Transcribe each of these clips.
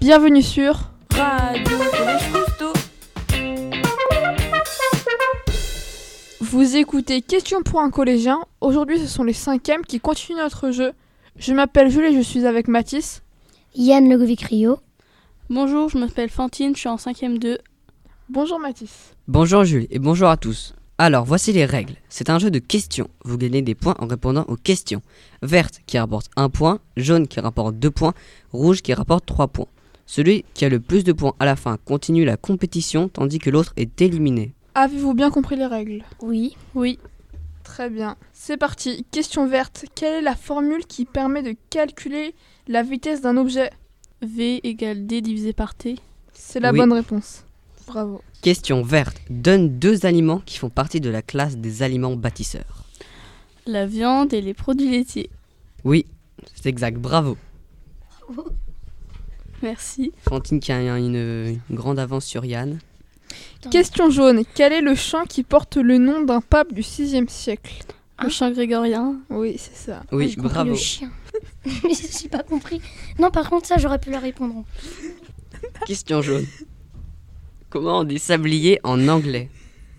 Bienvenue sur Radio Collège Cousteau. Vous écoutez Question pour un collégien. Aujourd'hui, ce sont les 5e qui continuent notre jeu. Je m'appelle Jules et je suis avec Mathis. Yann Legovic-Rio. Bonjour, je m'appelle Fantine, je suis en 5e 2. Bonjour Mathis. Bonjour Jules et bonjour à tous. Alors voici les règles. C'est un jeu de questions. Vous gagnez des points en répondant aux questions. Verte qui rapporte 1 point, jaune qui rapporte 2 points, rouge qui rapporte 3 points. Celui qui a le plus de points à la fin continue la compétition tandis que l'autre est éliminé. Avez-vous bien compris les règles? Oui. Oui. Très bien. C'est parti. Question verte. Quelle est la formule qui permet de calculer la vitesse d'un objet? V égale D divisé par T. C'est la Oui. bonne réponse. Bravo. Question verte. Donne 2 aliments qui font partie de la classe des aliments bâtisseurs. La viande et les produits laitiers. Oui, c'est exact. Bravo. Merci. Fantine qui a une grande avance sur Yann. Question jaune. Quel est le chant qui porte le nom d'un pape du 6e siècle? Le chant grégorien. Oui, c'est ça. Oui, J'ai compris bravo. le chien. Mais j'ai pas compris. Non, par contre, ça, j'aurais pu la répondre. Question jaune. Comment on dit sablier en anglais?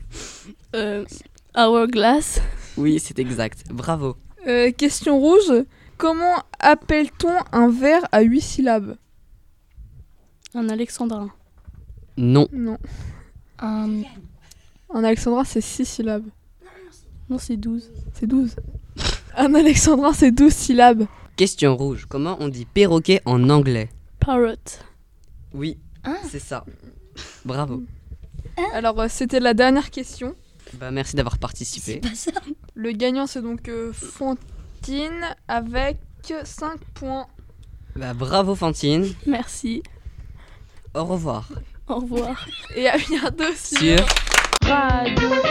Hourglass. Oui, c'est exact. Bravo. Question rouge. Comment appelle-t-on un vers à 8 syllabes? Un alexandrin. Non. Non. Un Un alexandrin, c'est 6 syllabes. Non, c'est 12. C'est 12. Un alexandrin, c'est 12 syllabes. Question rouge. Comment on dit perroquet en anglais? Parrot. Oui, Ah. c'est ça. Bravo. Alors, c'était la dernière question. Bah, merci d'avoir participé. pas ça. Le gagnant, c'est donc Fantine avec 5 points. Bah, bravo Fantine. Merci. Au revoir. Au revoir. Et à bientôt sur Sur Radio